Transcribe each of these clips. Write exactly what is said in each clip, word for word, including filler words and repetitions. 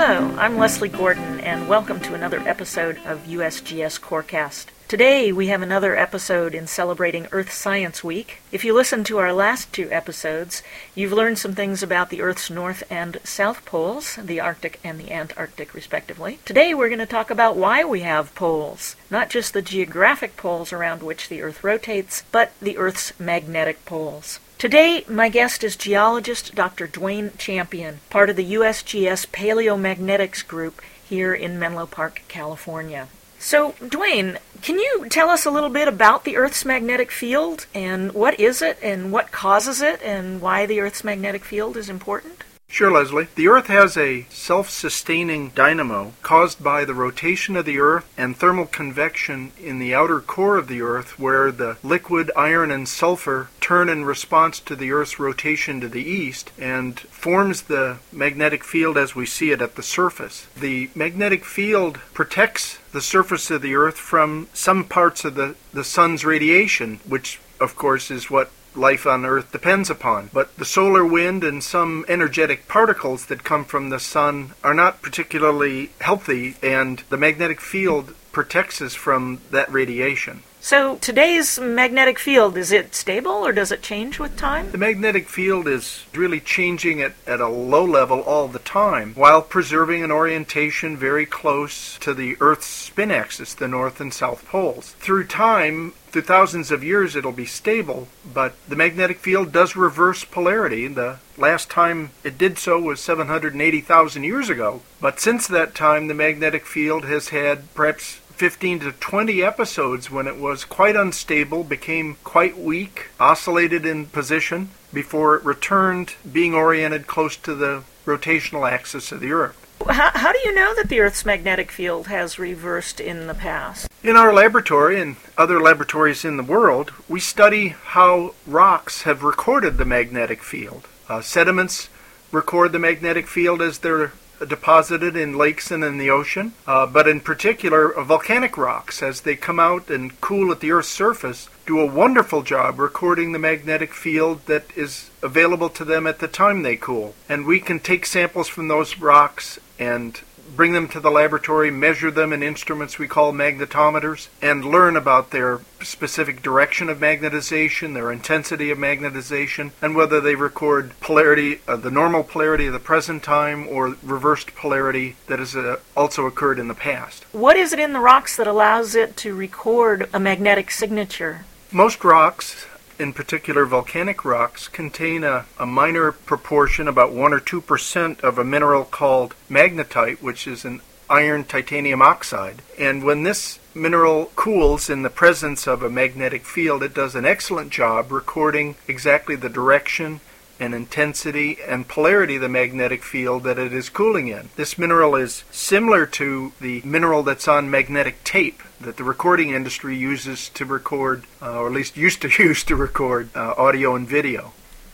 Hello, I'm Leslie Gordon, and welcome to another episode of U S G S Corecast. Today we have another episode in celebrating Earth Science Week. If you listened to our last two episodes, you've learned some things about the Earth's north and south poles, the Arctic and the Antarctic respectively. Today we're going to talk about why we have poles, not just the geographic poles around which the Earth rotates, but the Earth's magnetic poles. Today, my guest is geologist Doctor Duane Champion, part of the U S G S Paleomagnetics group here in Menlo Park, California. So, Duane, can you tell us a little bit about the Earth's magnetic field, and what is it, and what causes it, and why the Earth's magnetic field is important? Sure, Leslie. The Earth has a self-sustaining dynamo caused by the rotation of the Earth and thermal convection in the outer core of the Earth, where the liquid iron and sulfur turn in response to the Earth's rotation to the east and forms the magnetic field as we see it at the surface. The magnetic field protects the surface of the Earth from some parts of the, the sun's radiation, which, of course, is what life on Earth depends upon. But the solar wind and some energetic particles that come from the sun are not particularly healthy, and the magnetic field protects us from that radiation. So today's magnetic field, is it stable or does it change with time? The magnetic field is really changing at, at a low level all the time, while preserving an orientation very close to the Earth's spin axis, the north and south poles. Through time, through thousands of years, it'll be stable, but the magnetic field does reverse polarity. The last time it did so was seven hundred eighty thousand years ago, but since that time, the magnetic field has had perhaps fifteen to twenty episodes when it was quite unstable, became quite weak, oscillated in position, before it returned, being oriented close to the rotational axis of the Earth. How, how do you know that the Earth's magnetic field has reversed in the past? In our laboratory and other laboratories in the world, we study how rocks have recorded the magnetic field. Uh, sediments record the magnetic field as they're deposited in lakes and in the ocean, uh, but in particular uh, volcanic rocks, as they come out and cool at the Earth's surface, do a wonderful job recording the magnetic field that is available to them at the time they cool. And we can take samples from those rocks and bring them to the laboratory, measure them in instruments we call magnetometers, and learn about their specific direction of magnetization, their intensity of magnetization, and whether they record polarity, uh, the normal polarity of the present time, or reversed polarity that has uh, also occurred in the past. What is it in the rocks that allows it to record a magnetic signature? Most rocks, in particular volcanic rocks, contain a, a minor proportion, about one or two percent, of a mineral called magnetite, which is an iron titanium oxide. And when this mineral cools in the presence of a magnetic field, it does an excellent job recording exactly the direction and intensity and polarity of the magnetic field that it is cooling in. This mineral is similar to the mineral that's on magnetic tape that the recording industry uses to record, uh, or at least used to use to record, uh, audio and video.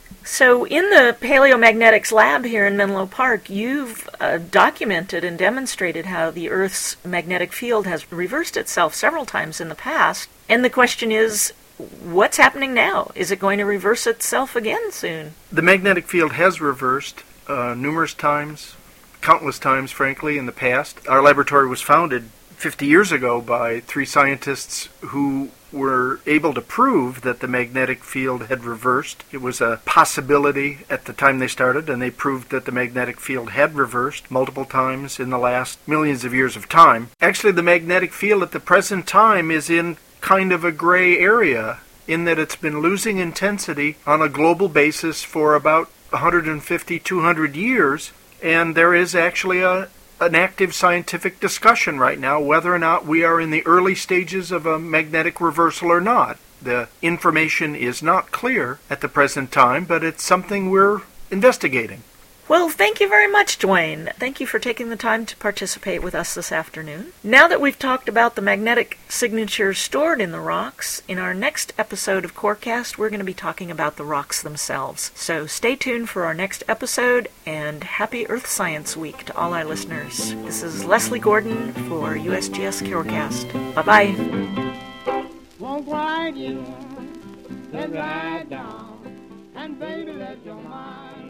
So in the Paleomagnetics lab here in Menlo Park, you've uh, documented and demonstrated how the Earth's magnetic field has reversed itself several times in the past. And the question is, what's happening now? Is it going to reverse itself again soon? The magnetic field has reversed uh, numerous times, countless times, frankly, in the past. Our laboratory was founded fifty years ago by three scientists who were able to prove that the magnetic field had reversed. It was a possibility at the time they started, and they proved that the magnetic field had reversed multiple times in the last millions of years of time. Actually, the magnetic field at the present time is in kind of a gray area, in that it's been losing intensity on a global basis for about one hundred fifty, two hundred years, and there is actually a an active scientific discussion right now whether or not we are in the early stages of a magnetic reversal or not. The information is not clear at the present time, but it's something we're investigating. Well, thank you very much, Duane. Thank you for taking the time to participate with us this afternoon. Now that we've talked about the magnetic signatures stored in the rocks, in our next episode of Corecast, we're going to be talking about the rocks themselves. So stay tuned for our next episode, and happy Earth Science Week to all our listeners. This is Leslie Gordon for U S G S Corecast. Bye-bye. Won't quiet you, let ride down, and baby, let your mind